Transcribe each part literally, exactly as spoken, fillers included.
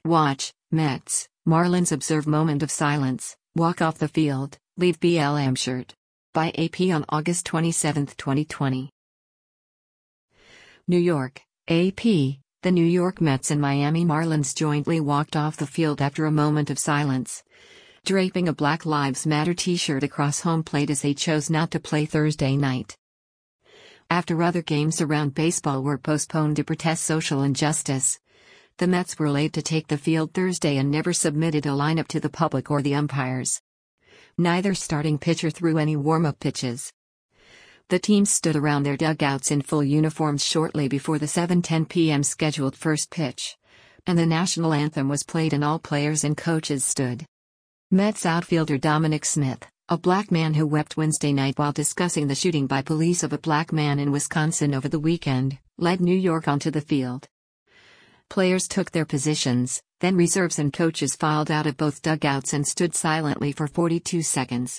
Watch, Mets, Marlins observe moment of silence, walk off the field, leave B L M shirt. By A P on August twenty-seventh, twenty twenty. New York, A P, the New York Mets and Miami Marlins jointly walked off the field after a moment of silence, draping a Black Lives Matter t-shirt across home plate as they chose not to play Thursday night. After other games around baseball were postponed to protest social injustice, the Mets were late to take the field Thursday and never submitted a lineup to the public or the umpires. Neither starting pitcher threw any warm-up pitches. The teams stood around their dugouts in full uniforms shortly before the seven ten p m scheduled first pitch, and the national anthem was played and all players and coaches stood. Mets outfielder Dominic Smith, a black man who wept Wednesday night while discussing the shooting by police of a black man in Wisconsin over the weekend, led New York onto the field. Players took their positions, then reserves and coaches filed out of both dugouts and stood silently for forty-two seconds.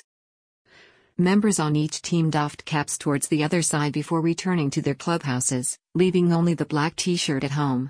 Members on each team doffed caps towards the other side before returning to their clubhouses, leaving only the black t-shirt at home.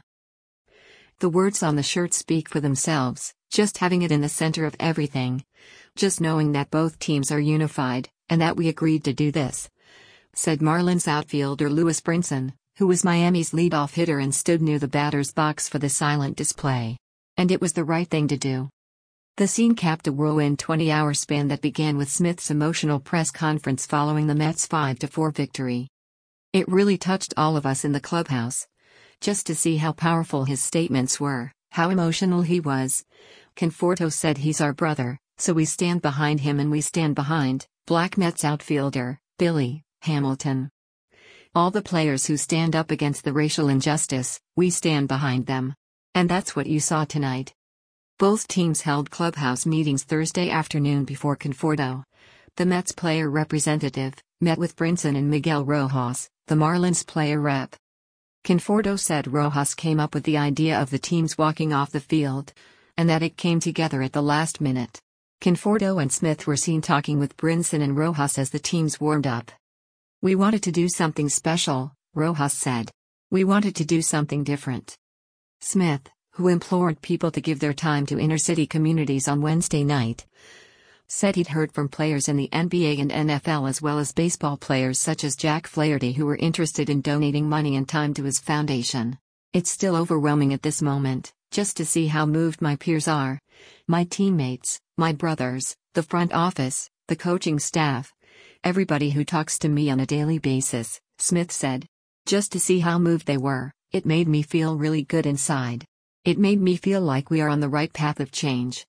The words on the shirt speak for themselves, just having it in the center of everything. Just knowing that both teams are unified, and that we agreed to do this, said Marlins outfielder Lewis Brinson, who was Miami's leadoff hitter and stood near the batter's box for the silent display. And it was the right thing to do. The scene capped a whirlwind twenty-hour span that began with Smith's emotional press conference following the Mets' five to four victory. It really touched all of us in the clubhouse. Just to see how powerful his statements were, how emotional he was. Conforto said he's our brother, so we stand behind him and we stand behind, Black Mets outfielder, Billy Hamilton. All the players who stand up against the racial injustice, we stand behind them. And that's what you saw tonight. Both teams held clubhouse meetings Thursday afternoon before Conforto, the Mets player representative, met with Brinson and Miguel Rojas, the Marlins player rep. Conforto said Rojas came up with the idea of the teams walking off the field, and that it came together at the last minute. Conforto and Smith were seen talking with Brinson and Rojas as the teams warmed up. We wanted to do something special, Rojas said. We wanted to do something different. Smith, who implored people to give their time to inner-city communities on Wednesday night, said he'd heard from players in the N B A and N F L as well as baseball players such as Jack Flaherty who were interested in donating money and time to his foundation. It's still overwhelming at this moment, just to see how moved my peers are. My teammates, my brothers, the front office, the coaching staff. Everybody who talks to me on a daily basis, Smith said. Just to see how moved they were, it made me feel really good inside. It made me feel like we are on the right path of change.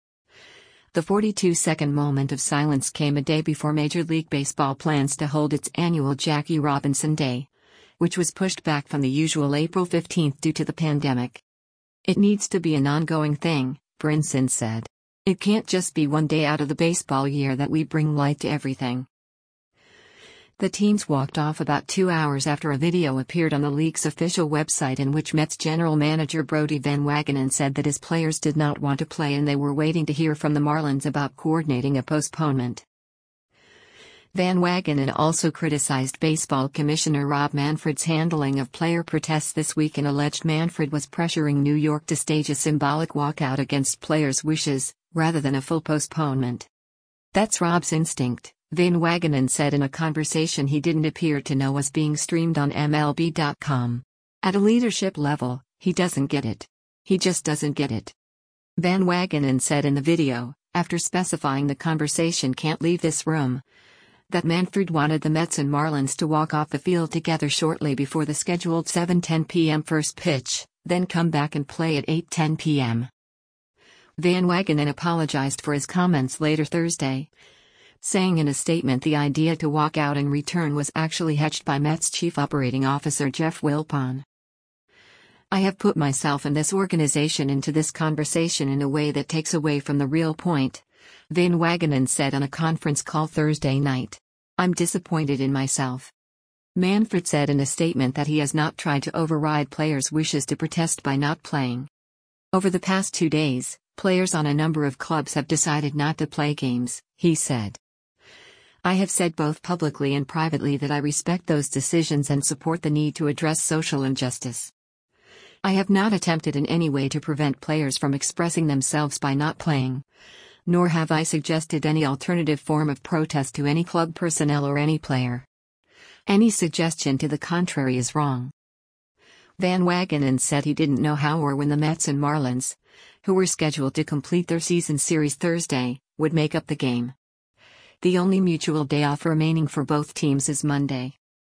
The forty-two second moment of silence came a day before Major League Baseball plans to hold its annual Jackie Robinson Day, which was pushed back from the usual April fifteenth due to the pandemic. It needs to be an ongoing thing, Brinson said. It can't just be one day out of the baseball year that we bring light to everything. The teams walked off about two hours after a video appeared on the league's official website in which Mets general manager Brodie Van Wagenen said that his players did not want to play and they were waiting to hear from the Marlins about coordinating a postponement. Van Wagenen also criticized Baseball Commissioner Rob Manfred's handling of player protests this week and alleged Manfred was pressuring New York to stage a symbolic walkout against players' wishes, rather than a full postponement. That's Rob's instinct, Van Wagenen said in a conversation he didn't appear to know was being streamed on M L B dot com. At a leadership level, he doesn't get it. He just doesn't get it. Van Wagenen said in the video, after specifying the conversation can't leave this room, that Manfred wanted the Mets and Marlins to walk off the field together shortly before the scheduled seven ten p m first pitch, then come back and play at eight ten p m Van Wagenen apologized for his comments later Thursday, saying in a statement the idea to walk out and return was actually hatched by Mets Chief Operating Officer Jeff Wilpon. I have put myself and this organization into this conversation in a way that takes away from the real point, Van Wagenen said on a conference call Thursday night. I'm disappointed in myself. Manfred said in a statement that he has not tried to override players' wishes to protest by not playing. Over the past two days, players on a number of clubs have decided not to play games, he said. I have said both publicly and privately that I respect those decisions and support the need to address social injustice. I have not attempted in any way to prevent players from expressing themselves by not playing. Nor have I suggested any alternative form of protest to any club personnel or any player. Any suggestion to the contrary is wrong. Van Wagenen said he didn't know how or when the Mets and Marlins, who were scheduled to complete their season series Thursday, would make up the game. The only mutual day off remaining for both teams is Monday.